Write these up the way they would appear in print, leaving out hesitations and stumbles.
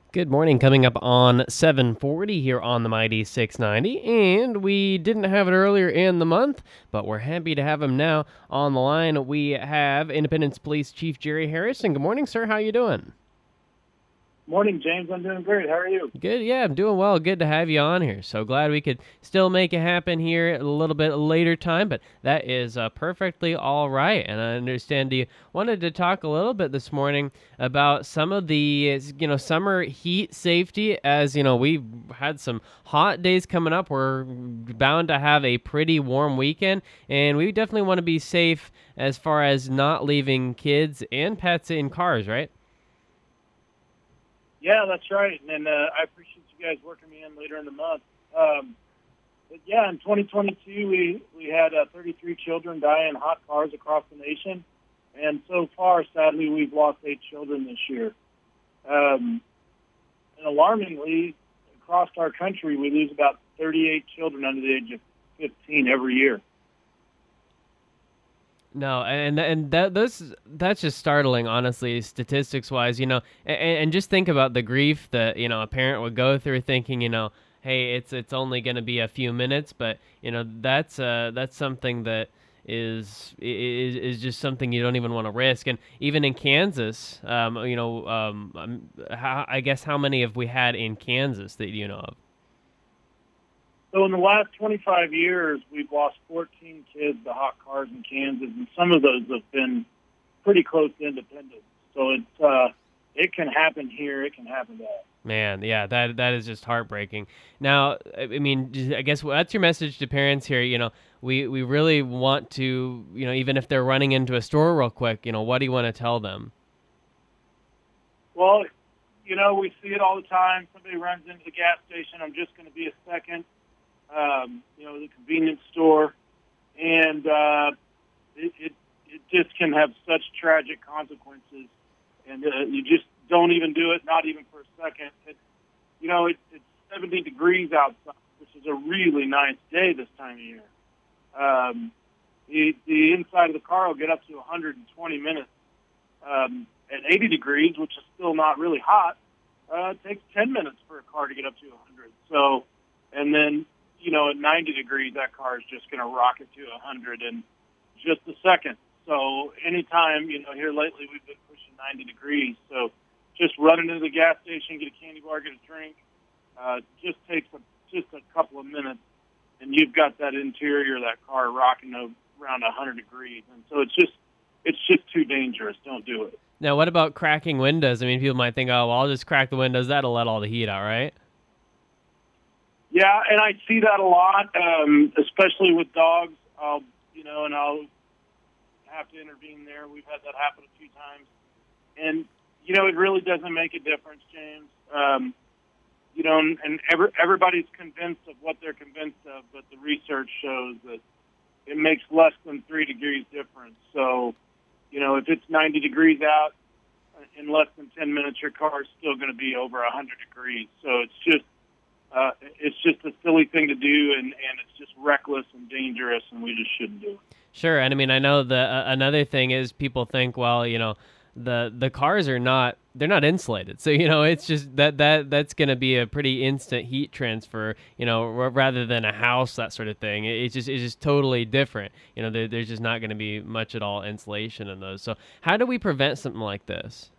Good morning, coming up on 740 here on the Mighty 690, and we didn't have it earlier in the month, but we're happy to have him now on the line. We have Independence Police Chief Jerry Harrison. Good morning, sir. How you doing? Morning, James. I'm doing great. How are you? Good, yeah, I'm doing well. Good to have you on here. So glad we could still make it happen here a little bit later time, but that is perfectly all right. And I understand you wanted to talk a little bit this morning about some of the summer heat safety. As you know, we've had some hot days coming up. We're bound to have a pretty warm weekend, and we definitely want to be safe as far as not leaving kids and pets in cars, right? Yeah, that's right. And I appreciate you guys working me in later in the month. But yeah, in 2022, we had 33 children die in hot cars across the nation. And so far, sadly, we've lost 8 children this year. And alarmingly, across our country, we lose about 38 children under the age of 15 every year. No, and that's just startling, honestly, statistics wise. And just think about the grief that a parent would go through, thinking, hey, it's only going to be a few minutes, but that's something that is just something you don't even want to risk. And even in Kansas, I guess how many have we had in Kansas that you know of? So in the last 25 years, we've lost 14 kids to hot cars in Kansas, and some of those have been pretty close to independence. So it can happen here. It can happen there. Man, yeah, that is just heartbreaking. Now, I mean, I guess that's your message to parents here. We really want to, even if they're running into a store real quick, what do you want to tell them? Well, we see it all the time. Somebody runs into the gas station. I'm just going to be a second. The convenience store, and it just can have such tragic consequences, and you just don't even do it, not even for a second. It's 70 degrees outside, which is a really nice day this time of year. The inside of the car will get up to 120 minutes. At 80 degrees, which is still not really hot, it takes 10 minutes for a car to get up to 100. So, and then at 90 degrees, that car is just going to rocket to 100 in just a second. So anytime, here lately we've been pushing 90 degrees. So just running into the gas station, get a candy bar, get a drink, just takes just a couple of minutes, and you've got that interior of that car rocking around 100 degrees. And so it's just too dangerous. Don't do it. Now, what about cracking windows? I mean, people might think, oh, well, I'll just crack the windows. That'll let all the heat out, right? Yeah, and I see that a lot, especially with dogs. And I'll have to intervene there. We've had that happen a few times, and it really doesn't make a difference, James. Everybody's convinced of what they're convinced of, but the research shows that it makes less than 3 degrees difference. So, if it's 90 degrees out, in less than 10 minutes, your car is still going to be over 100 degrees. So it's just a silly thing to do, and it's just reckless and dangerous, and we just shouldn't do it. Sure, and I mean, I know another thing is people think, well, the cars they're not insulated, so it's just that's going to be a pretty instant heat transfer, rather than a house, that sort of thing. It's just totally different. There's just not going to be much at all insulation in those. So how do we prevent something like this?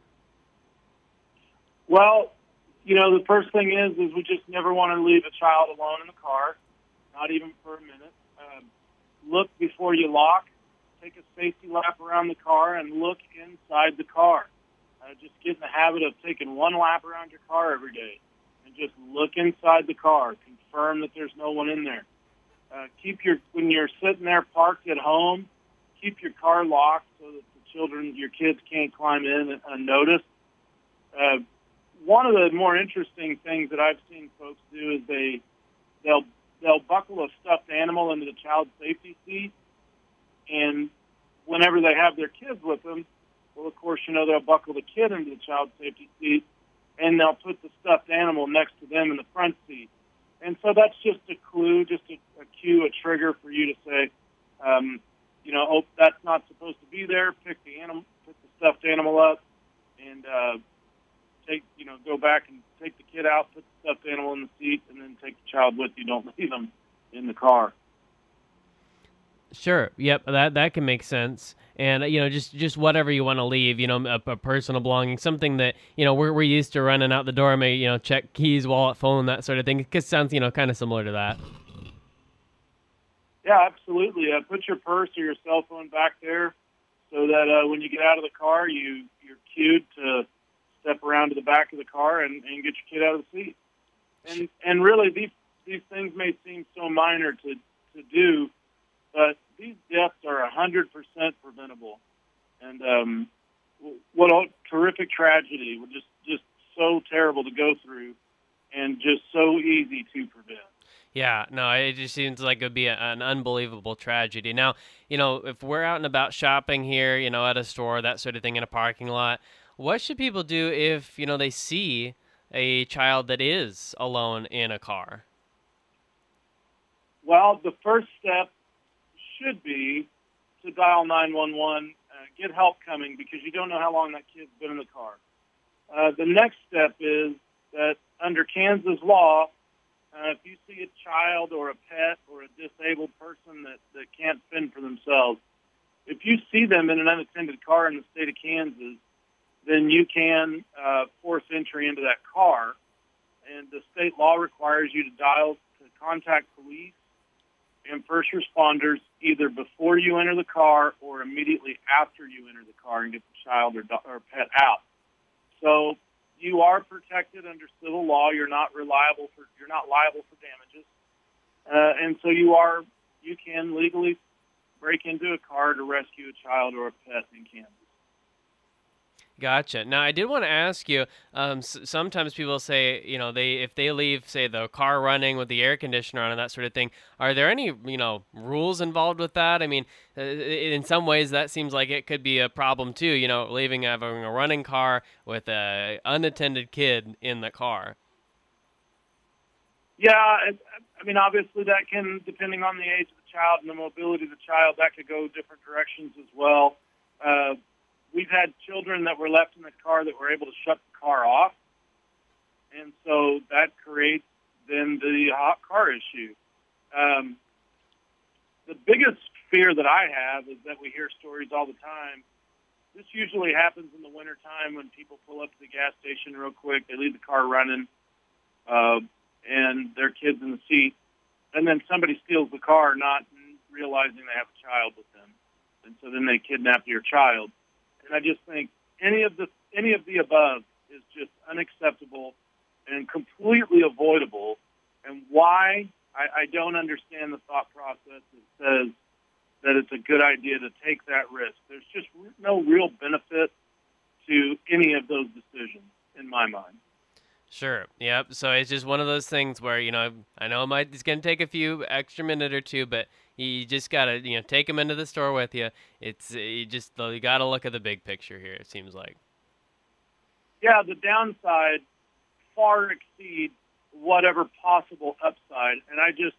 Well, the first thing is we just never want to leave a child alone in the car, not even for a minute. Look before you lock. Take a safety lap around the car and look inside the car. Just get in the habit of taking one lap around your car every day and just look inside the car. Confirm that there's no one in there. When you're sitting there parked at home, keep your car locked so that your kids can't climb in unnoticed. One of the more interesting things that I've seen folks do is they'll buckle a stuffed animal into the child safety seat, and whenever they have their kids with them, well, of course, they'll buckle the kid into the child safety seat, and they'll put the stuffed animal next to them in the front seat. And so that's just a clue, just a cue, a trigger for you to say, oh, that's not supposed to be there. Pick the stuffed animal up, and go back and take the kid out, put the stuffed animal in the seat, and then take the child with you. Don't leave them in the car. Sure. Yep. That can make sense. And just whatever you want to leave, a personal belonging, something that we're used to running out the door, maybe check keys, wallet, phone, that sort of thing. It sounds kind of similar to that. Yeah, absolutely. Put your purse or your cell phone back there, so that when you get out of the car, you're cued to step around to the back of the car and get your kid out of the seat. And really, these things may seem so minor to do, but these deaths are 100% preventable. And what a terrific tragedy! Just so terrible to go through, and just so easy to prevent. Yeah, no, it just seems like it would be an unbelievable tragedy. Now, if we're out and about shopping here, at a store, that sort of thing, in a parking lot, what should people do if, they see a child that is alone in a car? Well, the first step should be to dial 911, get help coming, because you don't know how long that kid's been in the car. The next step is that under Kansas law, if you see a child or a pet or a disabled person that can't fend for themselves, if you see them in an unattended car in the state of Kansas, then you can force entry into that car. And the state law requires you to contact police and first responders either before you enter the car or immediately after you enter the car and get the child or pet out. So you are protected under civil law. You're not liable for damages, and so you can legally break into a car to rescue a child or a pet in Kansas. Gotcha. Now, I did want to ask you. Sometimes people say, if they leave, say, the car running with the air conditioner on and that sort of thing, are there any, rules involved with that? I mean, in some ways, that seems like it could be a problem too. Having a running car with a unattended kid in the car. Yeah, I mean, obviously that can, depending on the age of the child and the mobility of the child, that could go different directions as well. We've had children that were left in the car that were able to shut the car off, and so that creates then the hot car issue. The biggest fear that I have is that we hear stories all the time. This usually happens in the wintertime when people pull up to the gas station real quick, they leave the car running, and their kid's in the seat, and then somebody steals the car not realizing they have a child with them, and so then they kidnap your child. And I just think any of the above is just unacceptable and completely avoidable. And why I don't understand the thought process that says that it's a good idea to take that risk. There's just no real benefit to any of those decisions in my mind. Sure. Yep. So it's just one of those things where, I know it's going to take a few extra minute or two, but you just got to, take them into the store with you. You got to look at the big picture here, it seems like. Yeah, the downside far exceeds whatever possible upside. And I just,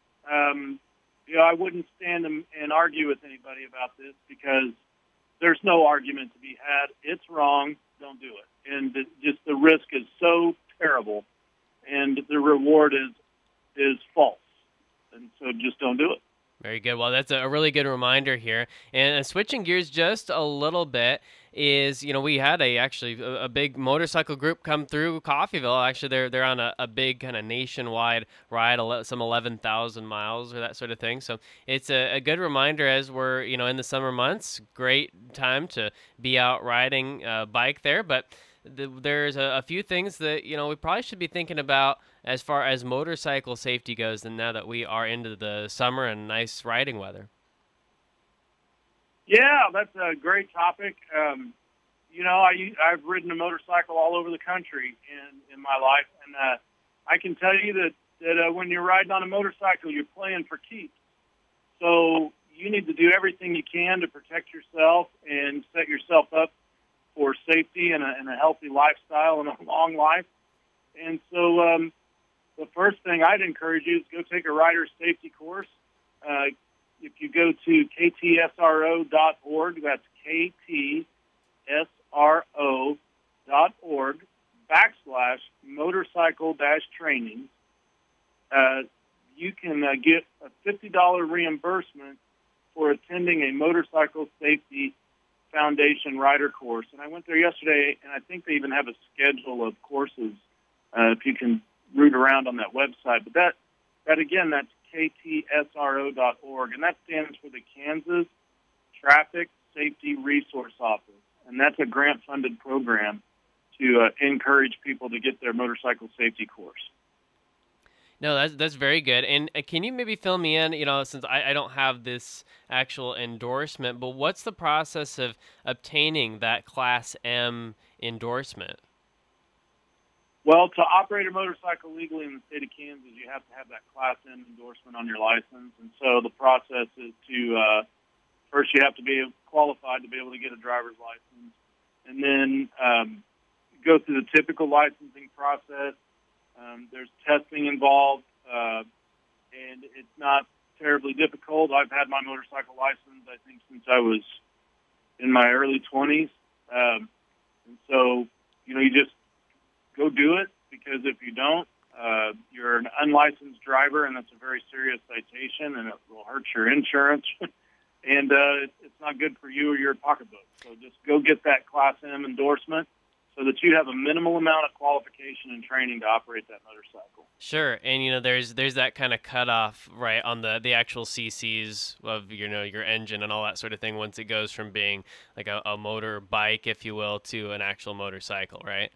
I wouldn't stand and argue with anybody about this because there's no argument to be had. It's wrong. Don't do it. And just the risk is so terrible, and the reward is false. And so just don't do it. Very good. Well, that's a really good reminder here. And switching gears just a little bit is, we had a big motorcycle group come through Coffeyville. Actually, they're on a big kind of nationwide ride, some 11,000 miles or that sort of thing. So it's a good reminder as we're, in the summer months. Great time to be out riding a bike there. But there's a few things that, we probably should be thinking about as far as motorcycle safety goes, and now that we are into the summer and nice riding weather. Yeah, that's a great topic. I've ridden a motorcycle all over the country in my life, and I can tell you that when you're riding on a motorcycle, you're playing for keeps. So you need to do everything you can to protect yourself and set yourself up for safety and a healthy lifestyle and a long life. And so the first thing I'd encourage you is go take a rider's safety course. If you go to ktsro.org, that's ktsro.org, /motorcycle-training, you can get a $50 reimbursement for attending a Motorcycle Safety Foundation rider course. And I went there yesterday, and I think they even have a schedule of courses if you can root around on that website. But that again, that's ktsro.org, and that stands for the Kansas Traffic Safety Resource Office. And that's a grant-funded program to encourage people to get their motorcycle safety course. No, that's very good. And can you maybe fill me in, since I don't have this actual endorsement, but what's the process of obtaining that Class M endorsement? Well, to operate a motorcycle legally in the state of Kansas, you have to have that Class M endorsement on your license. And so the process is to, first you have to be qualified to be able to get a driver's license, and then go through the typical licensing process. There's testing involved, and it's not terribly difficult. I've had my motorcycle license, I think, since I was in my early 20s. And so, you just go do it, because if you don't, you're an unlicensed driver, and that's a very serious citation, and it will hurt your insurance. And it's not good for you or your pocketbook. So just go get that Class M endorsement, so that you have a minimal amount of qualification and training to operate that motorcycle. Sure, and there's that kind of cutoff, right, on the actual CCs of your engine and all that sort of thing, once it goes from being like a motor bike, if you will, to an actual motorcycle, right?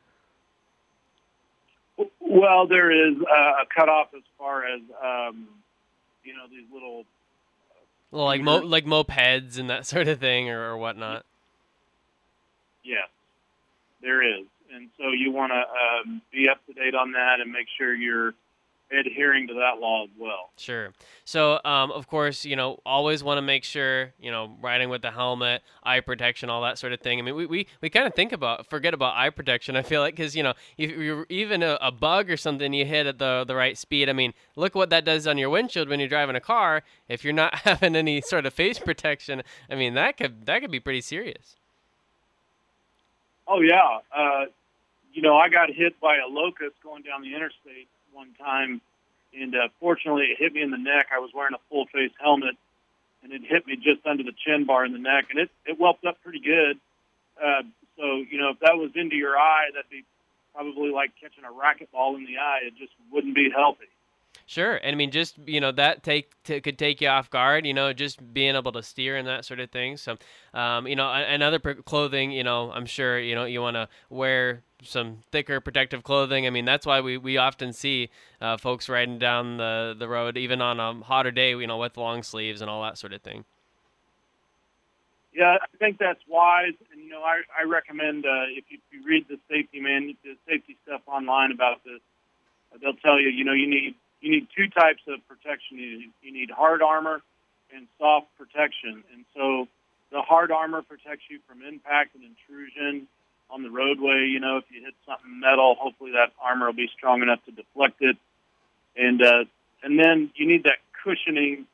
Well, there is a cutoff as far as these little like mopeds and that sort of thing, or whatnot. Yes. There is. And so you want to be up to date on that and make sure you're adhering to that law as well. Sure. So, of course, always want to make sure, riding with the helmet, eye protection, all that sort of thing. I mean, we kind of forget about eye protection, I feel like, because, if you're even a bug or something you hit at the right speed, I mean, look what that does on your windshield when you're driving a car. If you're not having any sort of face protection, I mean, that could be pretty serious. Oh, yeah. I got hit by a locust going down the interstate one time, and fortunately it hit me in the neck. I was wearing a full-face helmet, and it hit me just under the chin bar in the neck, and it whelped up pretty good. So, if that was into your eye, that'd be probably like catching a racquetball in the eye. It just wouldn't be healthy. Sure. And I mean, just, that could take you off guard, just being able to steer and that sort of thing. So, and other clothing, I'm sure, you want to wear some thicker protective clothing. I mean, that's why we often see folks riding down the road, even on a hotter day, with long sleeves and all that sort of thing. Yeah, I think that's wise. And, I recommend if you read the safety stuff online about this, they'll tell you, you need two types of protection. You need hard armor and soft protection. And so the hard armor protects you from impact and intrusion on the roadway. If you hit something metal, hopefully that armor will be strong enough to deflect it. And then you need that cushioning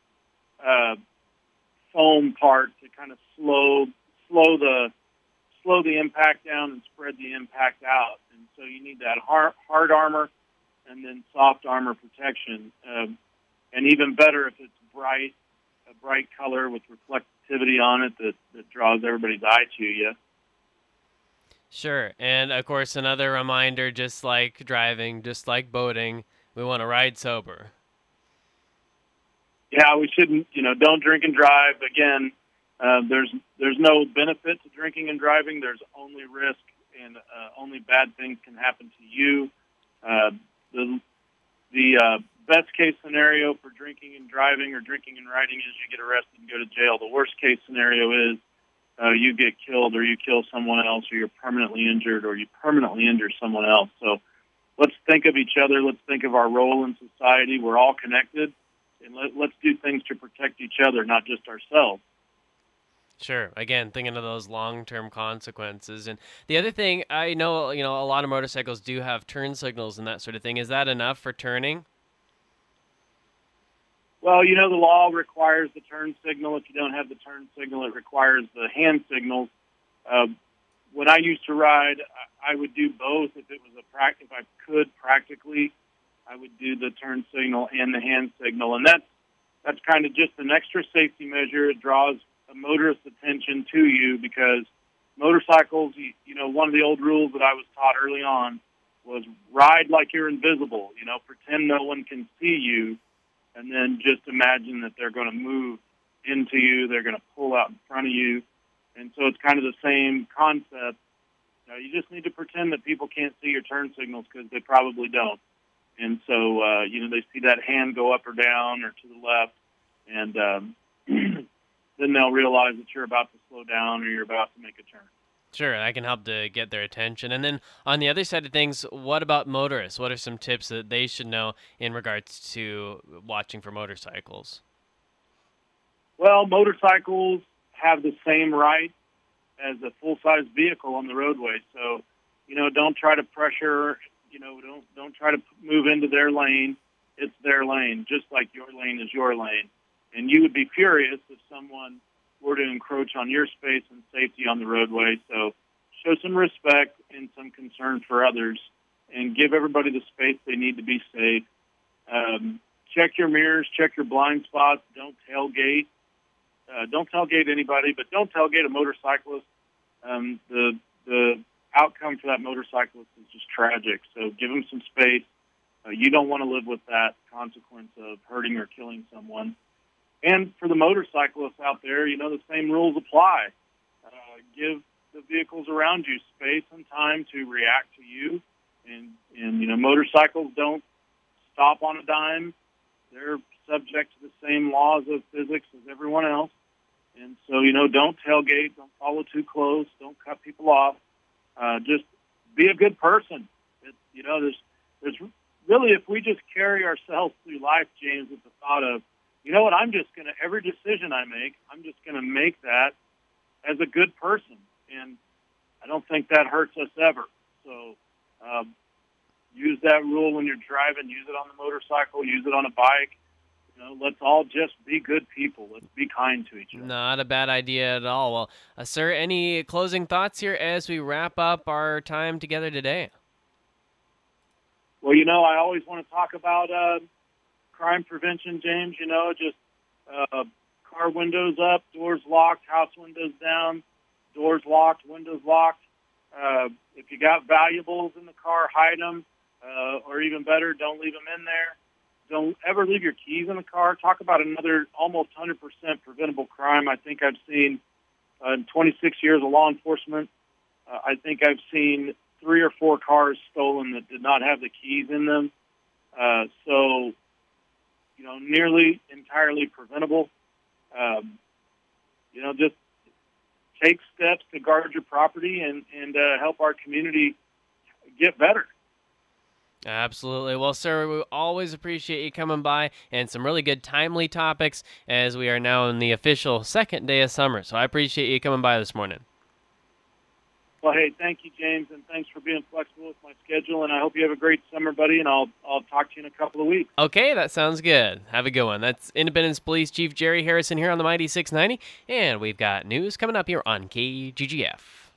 foam part to kind of slow the impact down and spread the impact out. And so you need that hard armor and then soft armor protection, and even better if it's a bright color with reflectivity on it that draws everybody's eye to you. Sure, and of course another reminder, just like driving, just like boating, we want to ride sober. Yeah, we shouldn't, don't drink and drive. Again, there's no benefit to drinking and driving. There's only risk, and only bad things can happen to you. The best case scenario for drinking and driving or drinking and riding is you get arrested and go to jail. The worst case scenario is you get killed, or you kill someone else, or you're permanently injured, or you permanently injure someone else. So let's think of each other. Let's think of our role in society. We're all connected, and let's do things to protect each other, not just ourselves. Sure. Again, thinking of those long-term consequences. And the other thing, I know, a lot of motorcycles do have turn signals and that sort of thing. Is that enough for turning? Well, the law requires the turn signal. If you don't have the turn signal, it requires the hand signals. when I used to ride, I would do both. If it was if I could practically, I would do the turn signal and the hand signal, and that's kind of just an extra safety measure. It draws a motorist's attention to you because motorcycles, one of the old rules that I was taught early on was ride like you're invisible. Pretend no one can see you, and then just imagine that they're going to move into you. They're going to pull out in front of you. And so it's kind of the same concept. You just need to pretend that people can't see your turn signals because they probably don't. And so, they see that hand go up or down or to the left, and then they'll realize that you're about to slow down or you're about to make a turn. Sure, that can help to get their attention. And then on the other side of things, what about motorists? What are some tips that they should know in regards to watching for motorcycles? Well, motorcycles have the same rights as a full-size vehicle on the roadway. So, don't try to pressure, don't try to move into their lane. It's their lane, just like your lane is your lane. And you would be furious if someone were to encroach on your space and safety on the roadway. So show some respect and some concern for others and give everybody the space they need to be safe. Check your mirrors, check your blind spots. Don't tailgate. Don't tailgate anybody, but don't tailgate a motorcyclist. The outcome for that motorcyclist is just tragic. So give them some space. You don't want to live with that consequence of hurting or killing someone. And for the motorcyclists out there, the same rules apply. Give the vehicles around you space and time to react to you. And motorcycles don't stop on a dime. They're subject to the same laws of physics as everyone else. And so, don't tailgate, don't follow too close, don't cut people off. Just be a good person. There's really, if we just carry ourselves through life, James, with the thought of, every decision I make, I'm just going to make that as a good person. And I don't think that hurts us ever. So use that rule when you're driving, use it on the motorcycle, use it on a bike. Let's all just be good people. Let's be kind to each other. Not a bad idea at all. Well, sir, any closing thoughts here as we wrap up our time together today? Well, I always want to talk about crime prevention, James. Just car windows up, doors locked, house windows down, doors locked, windows locked. If you got valuables in the car, hide them, or even better, don't leave them in there. Don't ever leave your keys in the car. Talk about another almost 100% preventable crime I think I've seen in 26 years of law enforcement. I think I've seen 3 or 4 cars stolen that did not have the keys in them. So, nearly entirely preventable. Just take steps to guard your property and help our community get better. Absolutely. Well, sir, we always appreciate you coming by and some really good timely topics as we are now in the official second day of summer. So I appreciate you coming by this morning. Well, hey, thank you, James, and thanks for being flexible with my schedule, and I hope you have a great summer, buddy, and I'll talk to you in a couple of weeks. Okay, that sounds good. Have a good one. That's Independence Police Chief Jerry Harrison here on the Mighty 690, and we've got news coming up here on KGGF.